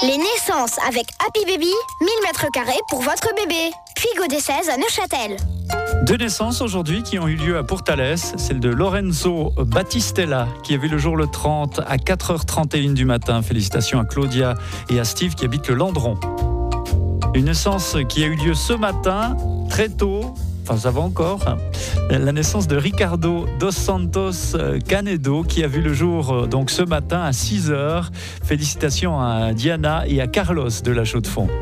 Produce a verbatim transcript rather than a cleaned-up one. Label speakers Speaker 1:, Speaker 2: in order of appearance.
Speaker 1: Les naissances avec Happy Baby, mille mètres carrés pour votre bébé. Puis Godet seize à Neuchâtel.
Speaker 2: Deux naissances aujourd'hui qui ont eu lieu à Pourtalès. Celle de Lorenzo Battistella qui a vu le jour le trente à quatre heures trente et une du matin. Félicitations à Claudia et à Steve qui habitent le Landron. Une naissance qui a eu lieu ce matin, très tôt, enfin ça va encore, hein. La naissance de Ricardo dos Santos Canedo qui a vu le jour donc ce matin à six heures. Félicitations à Diana et à Carlos de la Chaux-de-Fonds.